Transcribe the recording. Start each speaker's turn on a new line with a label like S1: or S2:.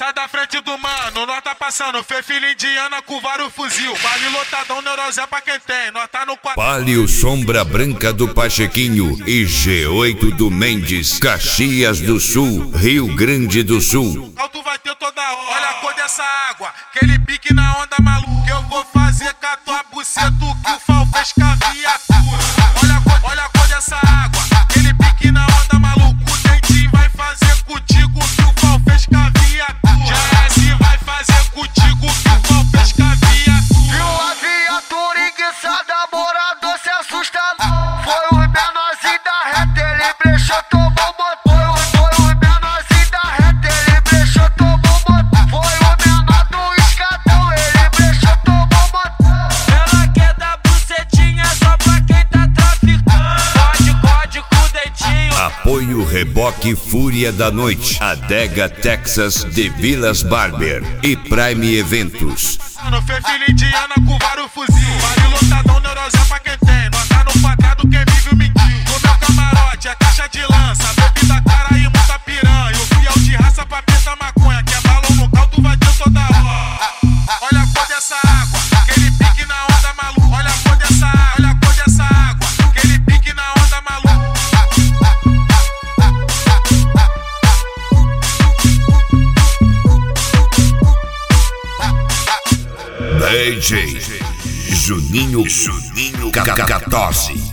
S1: Sai da frente do mano, nós tá passando. Fê filho indiana com vários fuzil. Vale lotadão, neurosé pra quem tem. Nós tá no quadro.
S2: Palio Sombra Branca do Pachequinho e G8 do Mendes, Caxias do Sul, Rio Grande do Sul.
S1: Alto vai ter toda hora. Olha a cor dessa água, aquele pique na onda maluca. Eu vou fazer com a tua buceta o que o Fal fez com a viatura. Olha a cor dessa água, aquele pique na onda maluca. O dentinho vai fazer contigo o que o Fal fez com a viatura. GS vai fazer contigo o que o Fal fez com a viatura.
S3: Viu a viatura enguiçada, morador se assusta. Foi o menorzinho da reta, ele brechou, tomou motor. Foi o menorzinho da reta, ele brechou, tomou motor. Foi o menor do escadão, ele brechou, tomou motor.
S4: Ela quer dar bucetinha só pra quem tá traficando. Código dentinho.
S2: Apoio Reboque Fúria da Noite, Adega Texas de Vilas Barber e Prime Eventos.
S1: Fê filho indiana com vários fuzil. Vale lotadão, neurosé pra quem tem. Nós tá no quadrado, quem vive mentiu. No meu camarote é caixa de lança, bebida cara e muita piranha. O fiel de raça pra pintar maconha, que é balão no caldo vai ter toda hora. Olha a cor dessa água, aquele pique na onda maluca. Olha a cor dessa água, olha a cor dessa água, aquele pique na onda maluca.
S2: DJ Juninho 14.